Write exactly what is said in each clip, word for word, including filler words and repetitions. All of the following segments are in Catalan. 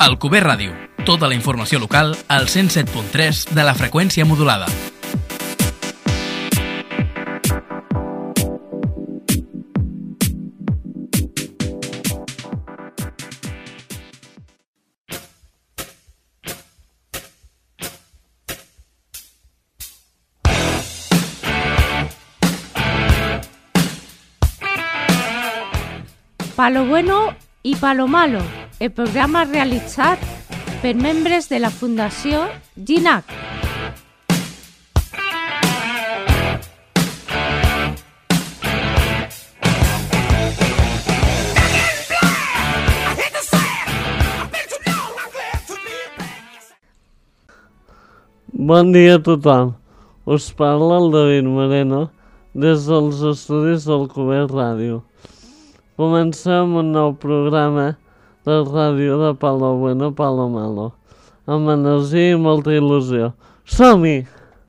Alcover Ràdio. Tota la informació local al cent set punt tres de la freqüència modulada. Palo Bueno i Palo Malo, el programa realitzat per membres de la Fundació GINAC. Bon dia a tothom. Us parla el David Moreno des dels estudis d'Alcover Ràdio. Comencem un nou programa de ràdio de Palo Bueno, Palo Malo, amb energia i molta il·lusió. Som-hi!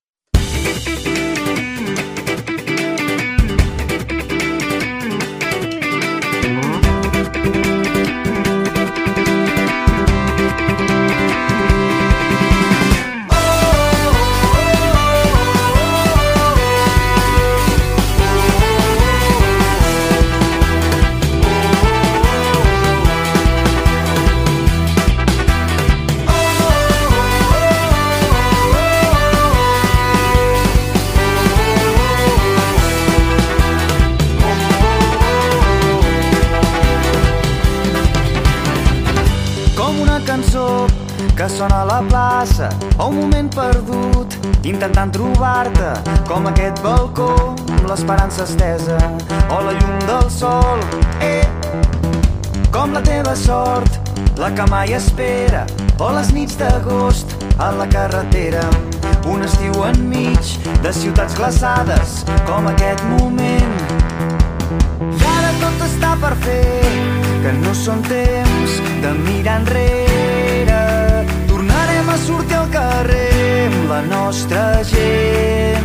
Que sona a la plaça o un moment perdut intentant trobar-te, com aquest balcó amb l'esperança estesa o la llum del sol, eh? Com la teva sort, la que mai espera, o les nits d'agost a la carretera, un estiu enmig de ciutats glaçades com aquest moment. I ara tot està per fer, que no són temps de mirar enrere. Tornarem a sortir al carrer amb la nostra gent.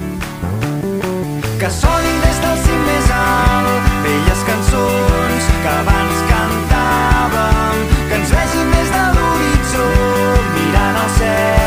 Que sonin des del cim més alt velles cançons que abans cantàvem, que ens vegin des de l'horitzó mirant al cel.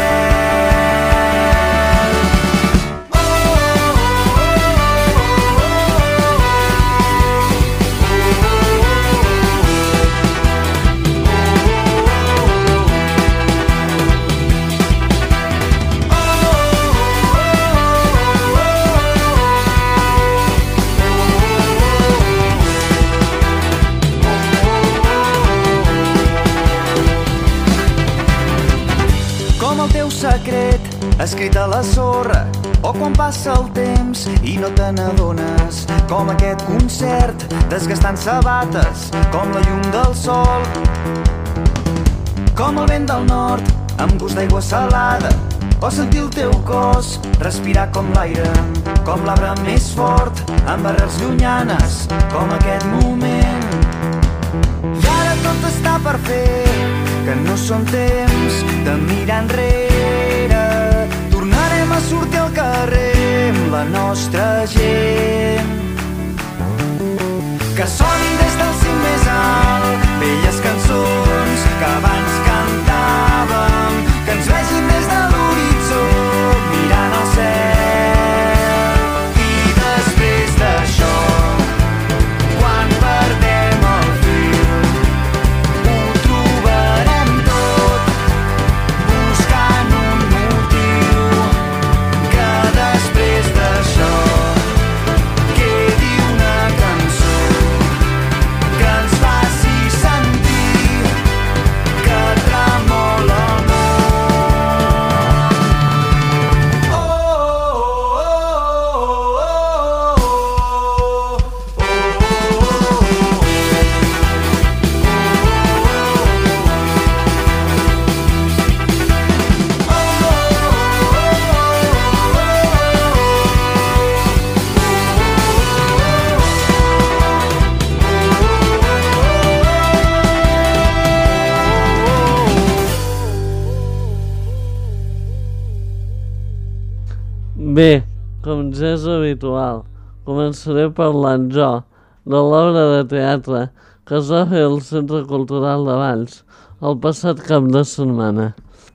Secret escrit a la sorra, o quan passa el temps i no te n'adones, com aquest concert desgastant sabates, com la llum del sol, com el vent del nord amb gust d'aigua salada, o sentir el teu cos respirar com l'aire, com l'arbre més fort amb arrels llunyanes, com aquest moment. I ara tot està per fer, que no són temps de mirar enrere. Tornarem a sortir al carrer amb la nostra gent. Que sonin des del cim més alt velles cançons que abans cantàvem, que ens vegin des de l'horitzó mirant al cel. I després d'això, quan perdem el fil, ho trobarem tot buscant un motiu, que després d'això quedi una cançó que ens faci sentir que tremola el món. Oh, oh, oh, oh, oh, Bé, com ja és habitual, començaré parlant jo de l'obra de teatre que es va fer al Centre Cultural de Valls el passat cap de setmana.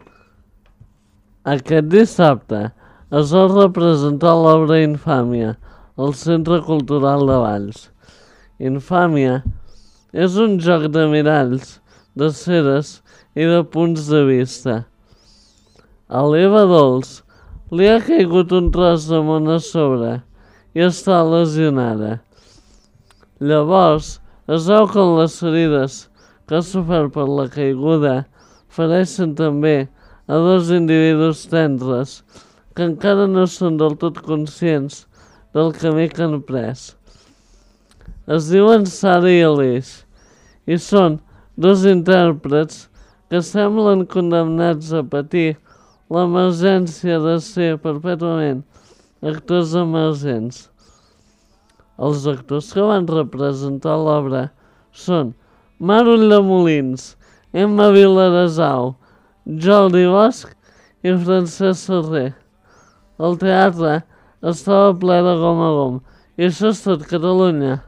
Aquest dissabte es va representar l'obra Infàmia al Centre Cultural de Valls. Infàmia és un joc de miralls, de ceres i de punts de vista. A l'Eva Dols li ha caigut un tros de món a sobre i està lesionada. Llavors, es veu que les ferides que ha sofert per la caiguda fereixen també a dos individus tendres que encara no són del tot conscients del camí que han pres. Es diuen Sara i Aleix i són dos intèrprets que semblen condemnats a patir l'emergència de ser perpètuament actors emergents. Els actors que van representar l'obra són Mar Ulldemolins, Emma Vilaresau, Jordi Bosch i Francesc Serrer. El teatre estava ple de gom a gom i això és tot Catalunya.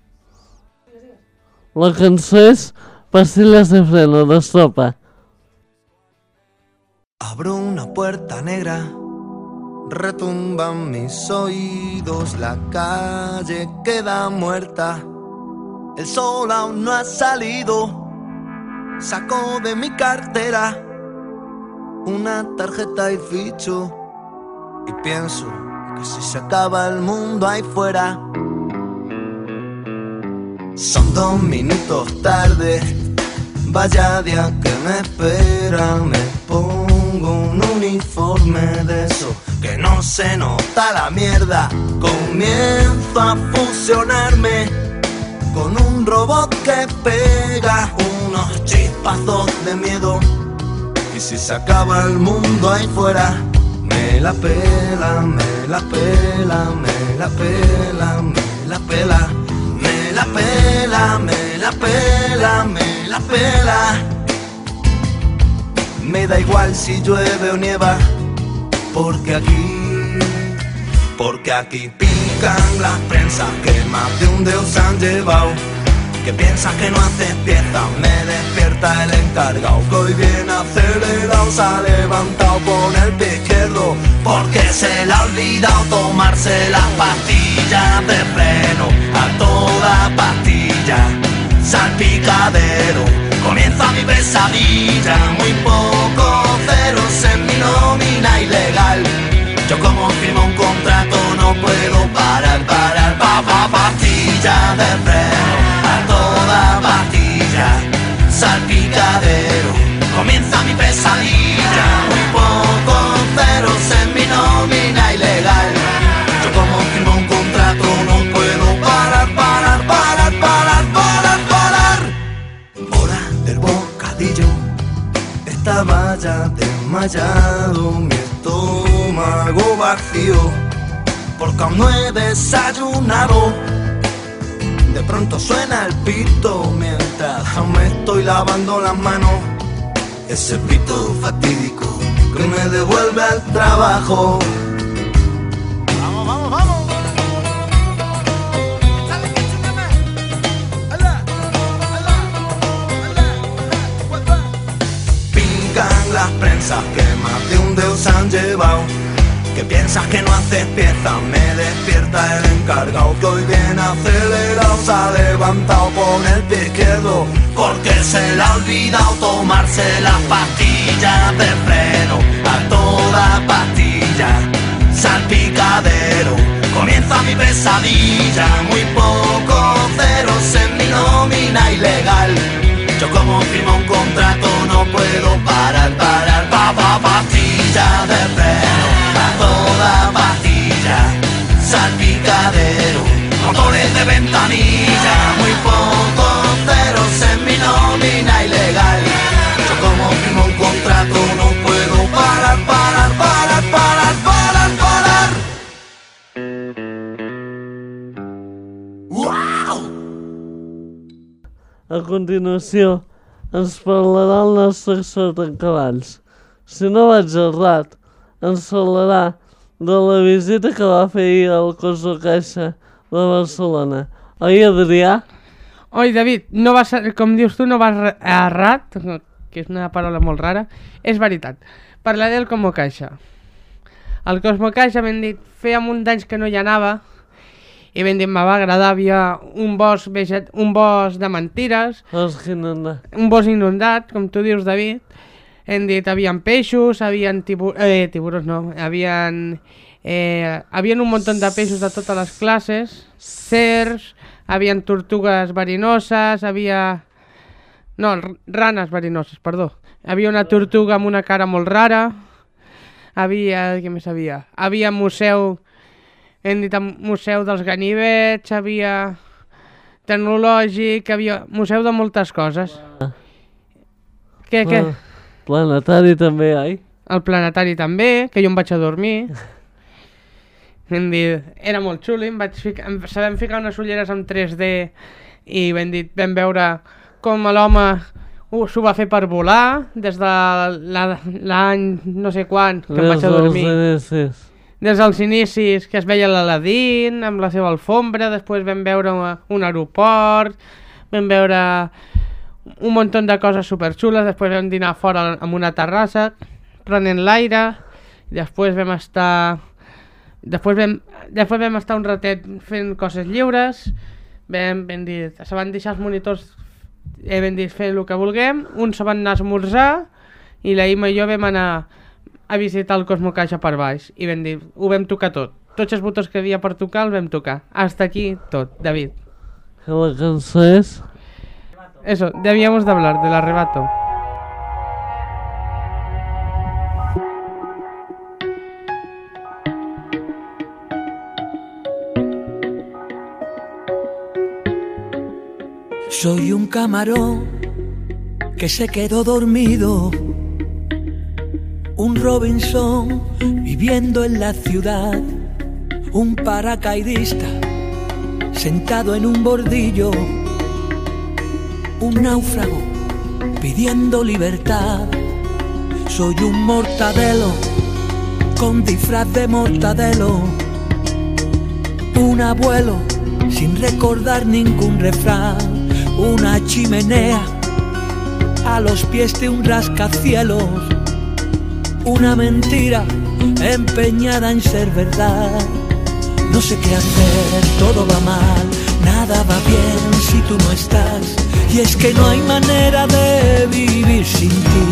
La cançó és Pastillas de Freno, d'Estopa. Abro una puerta negra, retumban mis oídos, la calle queda muerta, el sol aún no ha salido, saco de mi cartera una tarjeta y ficho y pienso que si se acaba el mundo ahí fuera. Son dos minutos tarde, vaya día que me espera, me pongo un uniforme de eso que no se nota la mierda, comienzo a fusionarme con un robot que pega unos chispazos de miedo y si se acaba el mundo ahí fuera, me la pela, me la pela, me la pela, me la pela, me la pela, me la pela, me la pela. Me da igual si llueve o nieva, porque aquí, porque aquí pican las prensas que más de un dedo se han llevado. Que piensas que no haces pieza, me despierta el encargado que hoy viene acelerado, se ha levantado con el pie izquierdo porque se le ha olvidado tomarse las pastillas de freno, a toda pastilla, salpicadero, comienza mi pesadilla, muy poco ceros en mi nómina ilegal, yo como firmo un contrato no puedo parar, parar, pa, pa, pastilla de freno, a toda pastilla, salpicadero, comienza mi pesadilla, muy pocos ceros en mi nómina ilegal, yo como firmo un contrato no puedo parar, parar, parar, parar, parar, parar. Hora del bocadillo, estaba ya desmayado, mi estómago vacío, porque aún no he desayunado. De pronto suena el pito mientras aún me estoy lavando las manos. Ese pito fatídico que me devuelve al trabajo. Vamos, vamos, vamos. Pican las prensas que más de un dedo se han llevado. Que piensas que no haces pieza, me despierta el encargado que hoy viene acelerado, se ha levantado con el pie izquierdo porque se le ha olvidado tomarse las pastillas de freno, a toda pastilla, salpicadero, comienza mi pesadilla, muy pocos ceros en mi nómina ilegal, yo como firmo un contrato no puedo parar, parar, pa, pa, pastilla de freno, a toda pastilla, salpicadero, motores de ventanilla, muy pocos ceros en mi nómina ilegal, yo como firmo un contrato no puedo parar, parar, parar, parar, parar, parar. Wow! A continuació ens parlarà el nostre expert en cavalls. Si no vaig errat, ens parlarà de la visita que va fer ahir al Coso Caixa de Barcelona. Oi, Adrià? Oi, David, no va ser, com dius tu, no vas errat. que és una paraula molt rara, és veritat. Parlaré del Cosmo Caixa. El Cosmo Caixa, ben dit, feia munt d'anys que no hi anava, i ben dit, me va agradar. Havia un bosc, veget... un bosc de mentires, Bosc inundat. un bosc inundat, com tu dius, David. Hem dit, havien peixos, havien tibu... eh, tiburons, no, havien... Eh, havien un munt de peixos de totes les classes, cercs, havien tortugues verinoses, havia... No, ranes verinoses, perdó. Havia una tortuga amb una cara molt rara, havia... Què més havia? Havia museu... Hem dit museu dels ganivets, havia tecnològic, havia museu de moltes coses. Ah. Què, què? Ah, planetari també, ai? El planetari també, que jo em vaig a dormir. Hem dit, era molt xulo, em vaig ficar, em, sabem ficar unes ulleres en tres D i ben dit, vam veure com l'home uh, s'ho va fer per volar des de l'any no sé quan, que em vaig a dormir. Inicis. Des dels inicis, que es veia l'Aladín amb la seva alfombra, després vam veure una, un aeroport, vam veure un munt de coses superxules, després vam dinar fora en una terrassa, prenent l'aire, i després vam estar... Després vam, després vam estar un ratet fent coses lliures, vam, vam dir, se van deixar els monitors, eh, vam dir, fer el que vulguem, uns se van anar a esmorzar, i la Ima i jo vam anar a visitar el Cosmo Caixa per baix i vam dir, ho vam tocar tot. Tots els botons que havia per tocar els vam tocar. Hasta aquí tot, David. Que la cançó és? Eso, debíamos de hablar del arrebato. Soy un camarón que se quedó dormido, un Robinson viviendo en la ciudad, un paracaidista sentado en un bordillo, un náufrago pidiendo libertad. Soy un mortadelo con disfraz de mortadelo, un abuelo sin recordar ningún refrán, una chimenea a los pies de un rascacielos, una mentira empeñada en ser verdad. No sé qué hacer, todo va mal, nada va bien si tú no estás. Y es que no hay manera de vivir sin ti.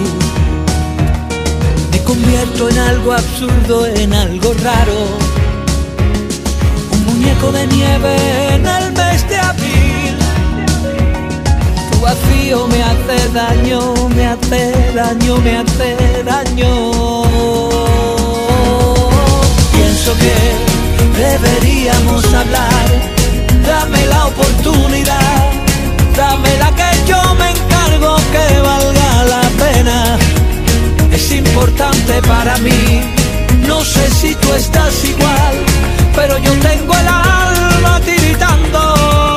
Me convierto en algo absurdo, en algo raro, un muñeco de nieve en el mes de abril. Tu vacío me hace daño, me hace daño, me hace daño. Pienso que deberíamos hablar, dame la oportunidad, dame la que yo me encargo, que valga la pena. Es importante para mí, no sé si tú estás igual, pero yo tengo el alma tiritando.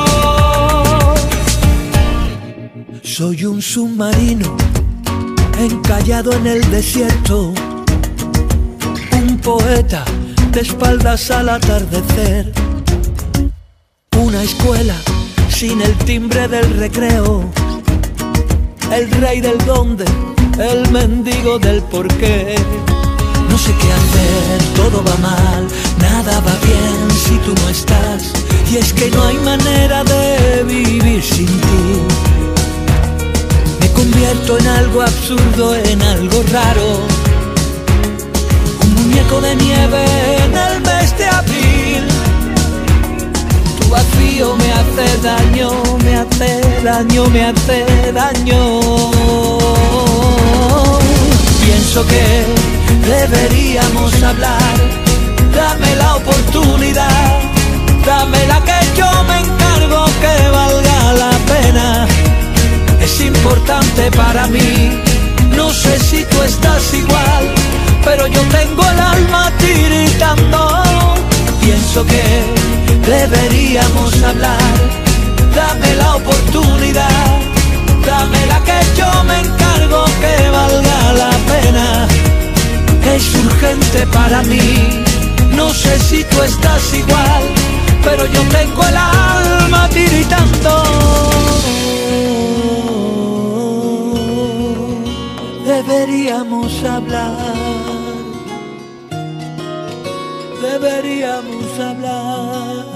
Soy un submarino encallado en el desierto, un poeta de espaldas al atardecer, una escuela sin el timbre del recreo, el rey del dónde, el mendigo del porqué. No sé qué hacer, todo va mal, nada va bien si tú no estás. Y es que no hay manera de vivir sin ti. Me convierto en algo absurdo, en algo raro, un muñeco de nieve en el mes de abril. Tu vacío me hace daño, me hace daño, me hace daño. Pienso que deberíamos hablar, dame la oportunidad, dame la que yo me encargo, que valga la pena. Es importante para mí, no sé si tú estás igual, pero yo tengo el alma tiritando. Pienso que deberíamos hablar, dame la oportunidad, dame la que yo me encargo, que valga la pena. Es urgente para mí, no sé si tú estás igual, pero yo tengo el alma tiritando. deberíamos hablar, deberíamos hablar.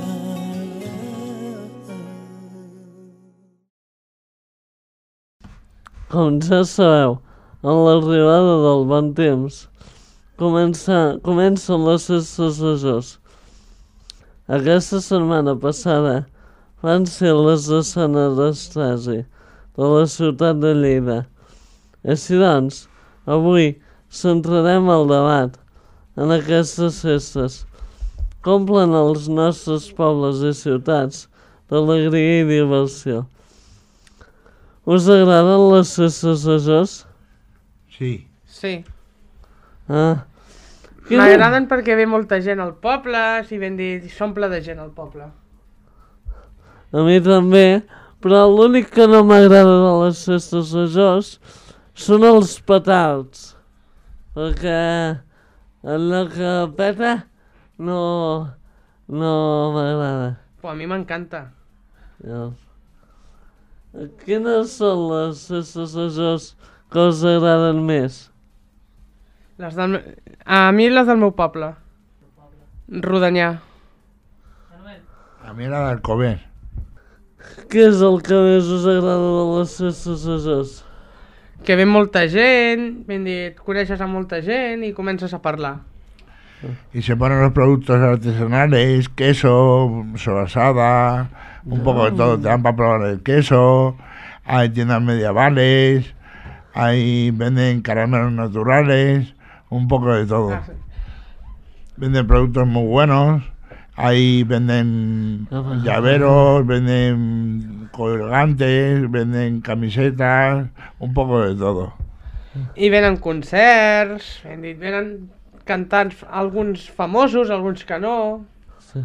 Com ja sabeu, amb l'arribada del bon temps, comença, comencen les festes majors. Aquesta setmana passada van ser les de Sant Anastasi, de la ciutat de Lleida. Així doncs, avui centrarem el debat en aquestes festes. Com omplen els nostres pobles i ciutats d'alegria i diversió. Us agraden les festes majors? Sí. Sí. Ah. M'agraden perquè ve molta gent al poble, si ben dit, s'omple de gent al poble. A mi també, però l'únic que no m'agrada de les festes majors són els petards. Perquè allò que peta no, no m'agrada. Però a mi m'encanta. Ja. Quines són les festes majors que us agraden més? Les del... A mi les del meu poble. Rodonyà. A mi la d'Alcover. Què és el que més us agrada de les festes majors? Que ve molta gent, ben dit, coneixes a molta gent i comences a parlar. Y se ponen los productos artesanales, queso, sobrasada, un no. poco de todo. Te dan para probar el queso, hay tiendas medievales, hay venden caramelos naturales, un poco de todo. Ah, sí. Venden productos muy buenos, ahí venden llaveros, venden colgantes, venden camisetas, un poco de todo. I venen concerts, ben dit, venen cantants, alguns famosos, alguns que no. Sí.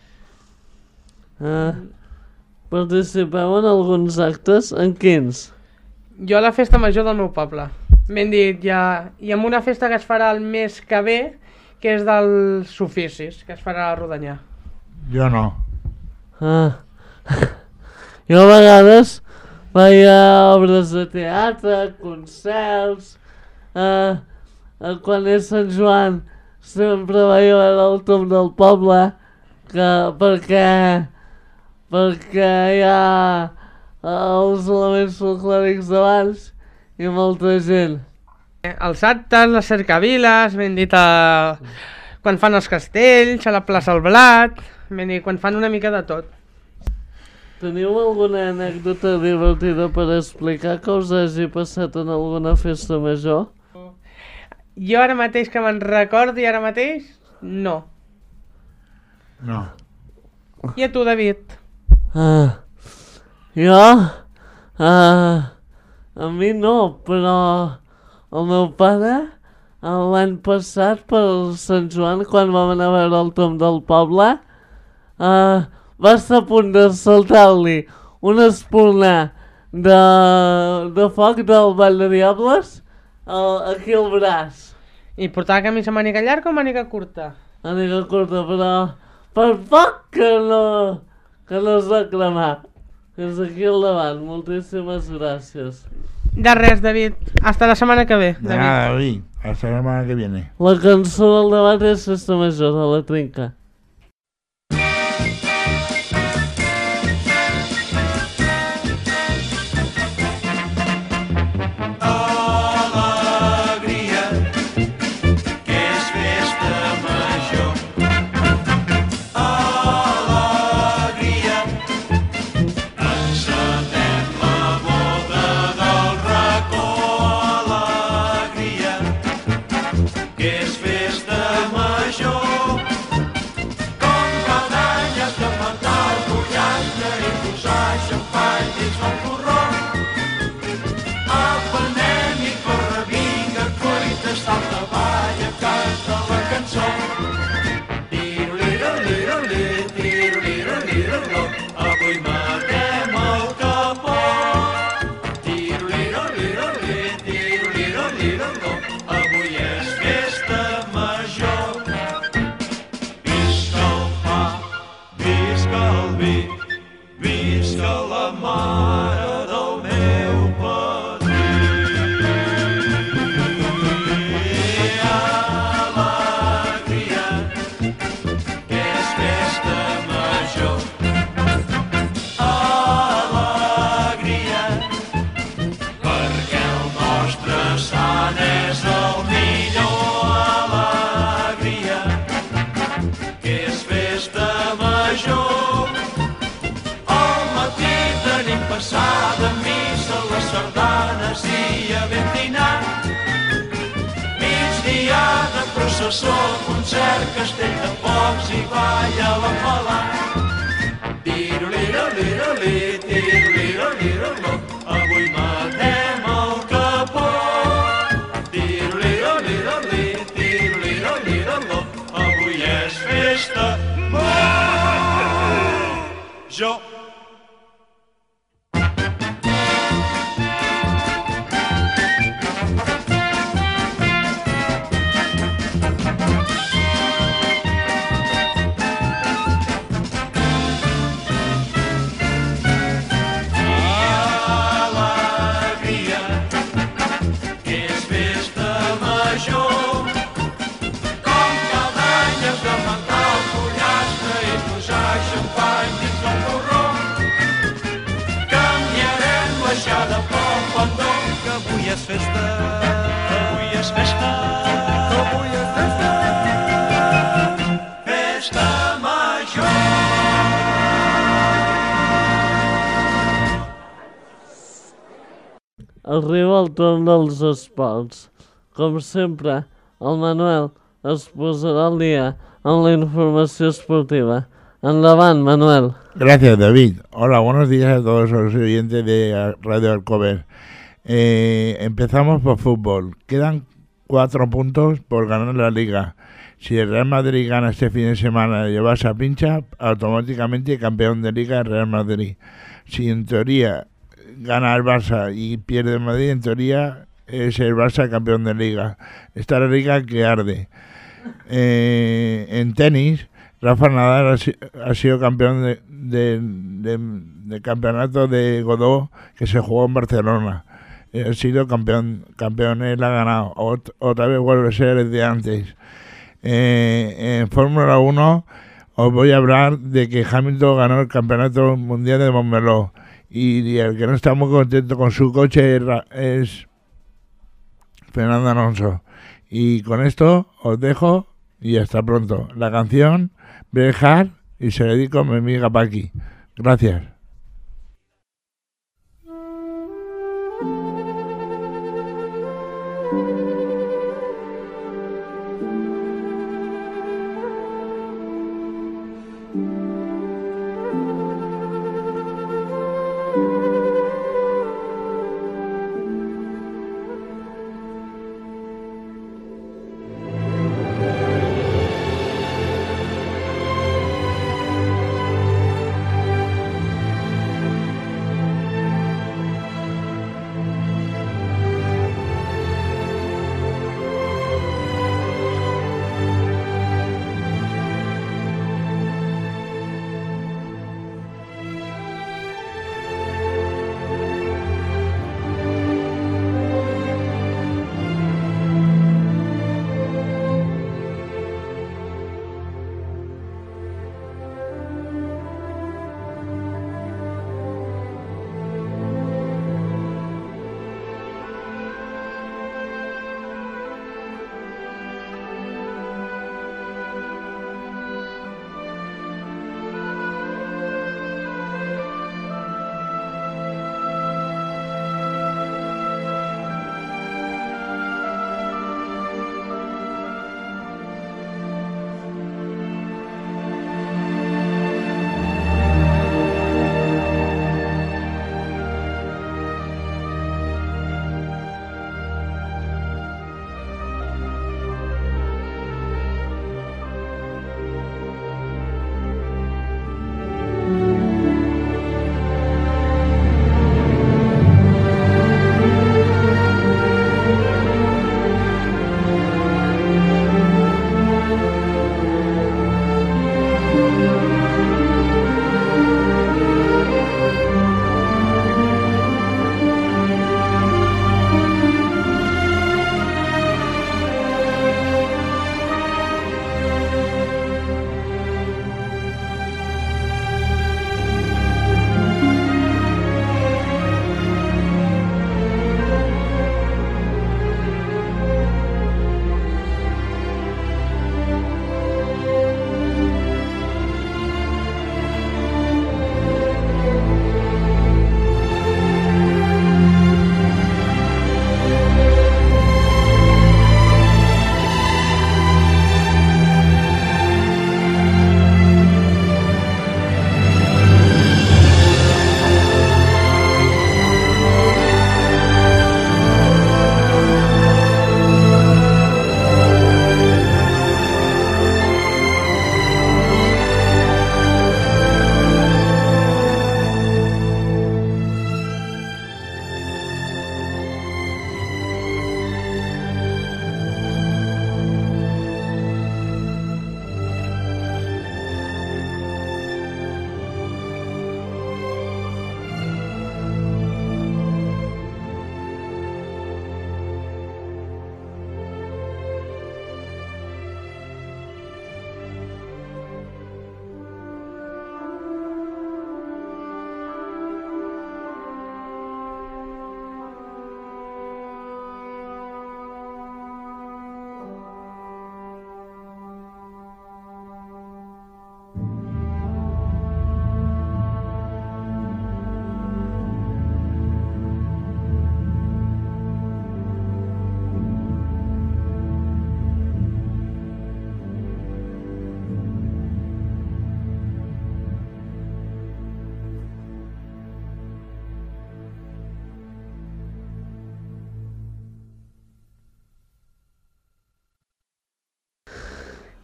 Uh, participeu en alguns actes? En quins? Jo a la festa major del meu poble. Ben dit, ja, i amb una festa que es farà el mes que ve, que és dels oficis, que es farà a Rodonyà. Jo no. Ah. Jo a vegades veia obres de teatre, concerts... Uh, quan és Sant Joan sempre veia el tom del poble que, perquè perquè hi ha els elements folclòrics d'abans i molta gent. Els actes, les cercaviles, ben dit, a... quan fan els castells, a la plaça El Blat, ben dit, quan fan una mica de tot. Teniu alguna anècdota divertida per explicar que us hagi passat en alguna festa major? Jo ara mateix que me'n recordi, ara mateix, no. No. I a tu, David? Ah, jo? Ah, a mi no, però el meu pare l'any passat per Sant Joan, quan vam anar a veure el tom del poble, ah, va estar a punt de saltar-li una espurna de, de foc del Ball de Diables aquí al braç. I portava camisa màniga llarga o màniga curta? Màniga curta, però per poc que no, que no es va cremar. És aquí al davant, moltíssimes gràcies. De res, David. Hasta la setmana que ve, De David. nada, David. Hasta la setmana que viene. La cançó del debat és Festa Major, de la Trinca. Visca la mare del meu patró. cert castell de focs i balla l'enfalat. Tiro-liro-liro-li, tiro-liro-liro-lo, avui matem el capó. Tiro-liro-liro-li, tiro-liro-liro-lo, avui és festa major. Avui és festa, avui és festa, avui és festa, festa major. Arriba el torn dels esports. Com sempre, el Manuel es posarà al dia amb la informació esportiva. Endavant, Manuel. Gracias, David. Hola, buenos días a todos los oyentes de Radio Alcover. Eh, empezamos por fútbol. Quedan cuatro puntos por ganar la Liga. Si el Real Madrid gana este fin de semana y el Barça pincha, automáticamente campeón de Liga el Real Madrid. Si en teoría gana el Barça y pierde el Madrid, en teoría es el Barça campeón de Liga. Está la Liga que arde. Eh, en tenis, Rafa Nadal ha, si, ha sido campeón de, de, de, de campeonato de Godó que se jugó en Barcelona. Ha sido campeón, campeón, él ha ganado. Ot, otra vez vuelve a ser el de antes. Eh, en Fórmula uno os voy a hablar de que Hamilton ganó el campeonato mundial de Montmeló. Y, y el que no está muy contento con su coche es, es Fernando Alonso. Y con esto os dejo y hasta pronto. La canción Brejar y se la dedico a mi amiga Paqui. Gracias.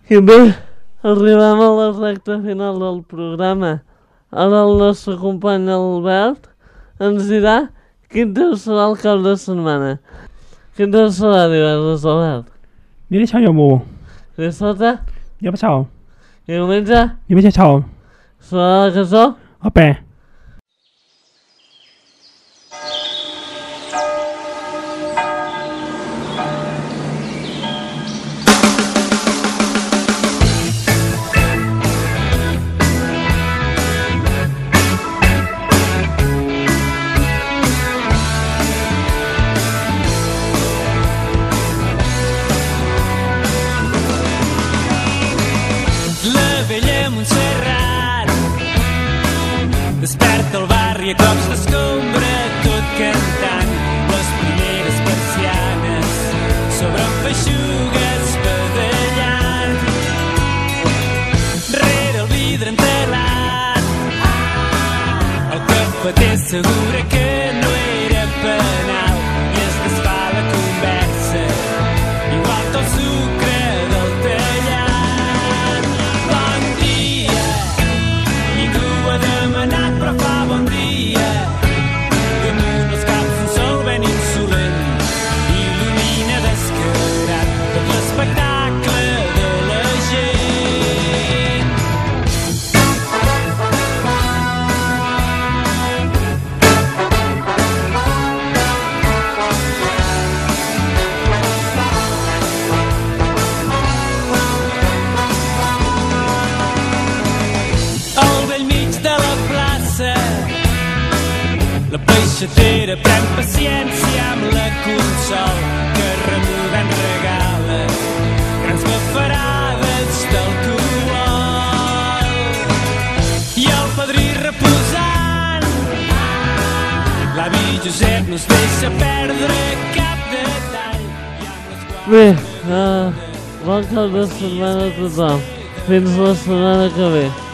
I bé, arribem a la recta final del programa. Ara el nostre company Albert ens dirà quin temps serà el cap de setmana. Quin temps serà divendres, Albert? Divendres jo mu. Dissabte? Jo passau. I diumenge? Diumenge xau. Serà la cançó? Ope. Desperta el barri a cops d'escombra, tot cantant les primeres persianes sobre feixugues badallant. Rere el vidre entelat, el cafeter assegura que no era penal i es desfà la conversa, igual que el sucre del tallat. Bon dia, ningú ha demanat però fa bon dia. Damunt els caps un sol ben insolent il·lumina descarat tot l'espectacle de la gent. Al bell mig de la plaça la peixatera pren paciència amb la consol que remugant regala grans bafarades d'alcohol. I el padrí reposant, l'avi Josep no es deixa perdre cap detall. Bé, uh, bon cap de setmana a tothom. Fins la setmana que ve.